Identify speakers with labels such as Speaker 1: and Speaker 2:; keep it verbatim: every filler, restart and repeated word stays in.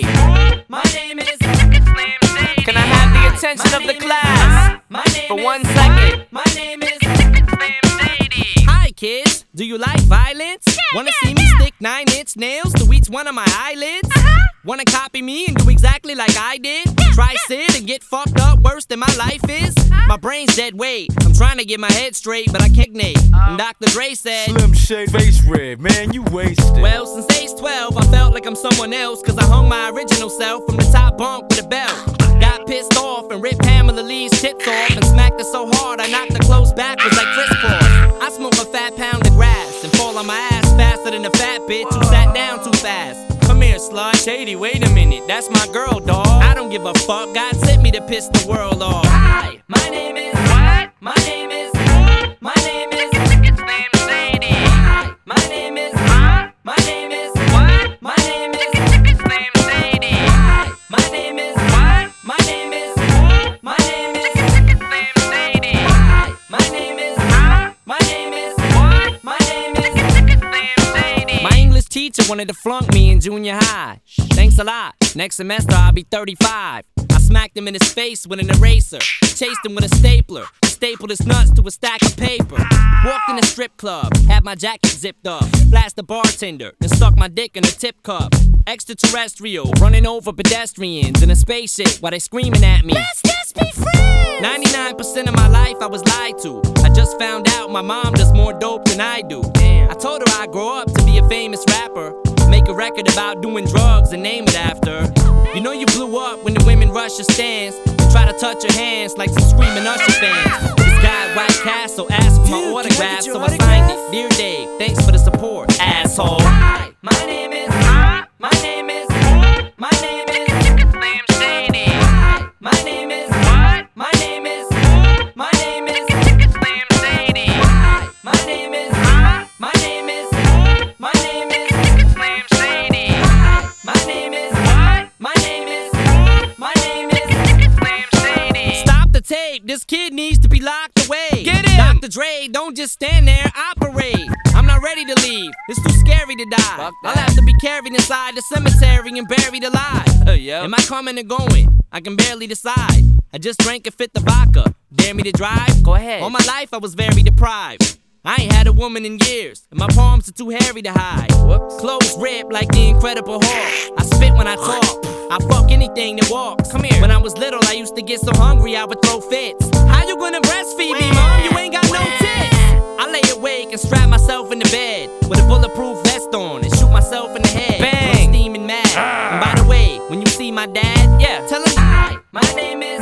Speaker 1: My name is. Can I have the attention of the class for one second? My name is. Hi kids, do you like violence?
Speaker 2: Yeah,
Speaker 1: Wanna
Speaker 2: yeah,
Speaker 1: see me
Speaker 2: yeah.
Speaker 1: stick nine inch nails to each one of my eyelids?
Speaker 2: Uh-huh.
Speaker 1: Wanna copy me and do exactly like I did? Try sit and get fucked up worse than my life is? My brain's dead weight, I'm trying to get my head straight, but I can't nate. And Doctor Dre said,
Speaker 3: Slim Shade face red, man, you wasted.
Speaker 1: well, since age twelve, I felt like I'm someone else, cause I hung my original self from the top bunk with a belt. Got pissed off and ripped Pamela Lee's tits off and smacked her so hard I knocked her clothes backwards like crisscross. I smoke a fat pound of grass and fall on my ass faster than a fat bitch who sat down too fast. Come here, slut. Shady, wait a minute, that's my girl, dawg. I don't give a fuck, God sent me to piss the world off. Hi, my name is. What? My name is. My name is. It's named Sadie. Hi, my name is. Huh? My name is. What? My name is. It's named Sadie. Hi, my name is. What? My name is. My name is. It's named Sadie. Hi, my name is. Huh? My name is. What? My name is. It's named Sadie. My English teacher wanted to flunk me in junior high. Thanks a lot. Next semester I'll be thirty-five. I smacked him in his face with an eraser. Chased him with a stapler. Stapled his nuts to a stack of paper. Walked in a strip club. Had my jacket zipped up. Flashed the bartender. Then stuck my dick in a tip cup. Extraterrestrial. Running over pedestrians in a spaceship while they screaming at me.
Speaker 2: Let's just be friends.
Speaker 1: ninety-nine percent of my life I was lied to. I just found out my mom does more dope than I do. Damn. I told her I'd grow up to be a famous rapper. Make a record about doing drugs and name it after. You know you blew up when the women rush your stands and try to touch your hands like some screaming Usher fans. This guy at White Castle asked for my
Speaker 2: Dude,
Speaker 1: autograph,
Speaker 2: can I get your
Speaker 1: so I
Speaker 2: autograph?
Speaker 1: signed it. Dear Dave, thanks for the support, asshole. Hi, my name is. My name is. My name is. It's named Shady. Hi, my name is. What? My name is. My name is. It's named Sadie. Hi, my name is. My name is. My name is. It's named Sadie. Hi, my name is. What? My name is. My name is. It's named Sadie. Stop the tape. This kid needs to be locked away.
Speaker 3: Get him!
Speaker 1: Doctor Dre, don't just stand there. Operate. I'm not ready to leave. It's too scary to die.
Speaker 3: Fuck
Speaker 1: I'll
Speaker 3: that.
Speaker 1: have to be carried inside the cemetery and buried alive.
Speaker 3: Uh, yeah.
Speaker 1: Am I coming or going? I can barely decide. I just drank a fifth of vodka. Dare me to drive?
Speaker 3: Go ahead.
Speaker 1: All my life I was very deprived. I ain't had a woman in years, and my palms are too hairy to hide.
Speaker 3: Whoops.
Speaker 1: Clothes ripped like the Incredible Hulk. I spit when I talk. I fuck anything that walks.
Speaker 3: Come here.
Speaker 1: When I was little, I used to get so hungry I would throw fits. How you gonna breastfeed me, mom? You ain't got no tits. I lay awake and strap myself in the bed with a bulletproof vest on and shoot myself in the head.
Speaker 3: Bang.
Speaker 1: When I'm steaming mad. And by the way, when you see my dad,
Speaker 3: Yeah.
Speaker 1: tell him hi. My name is.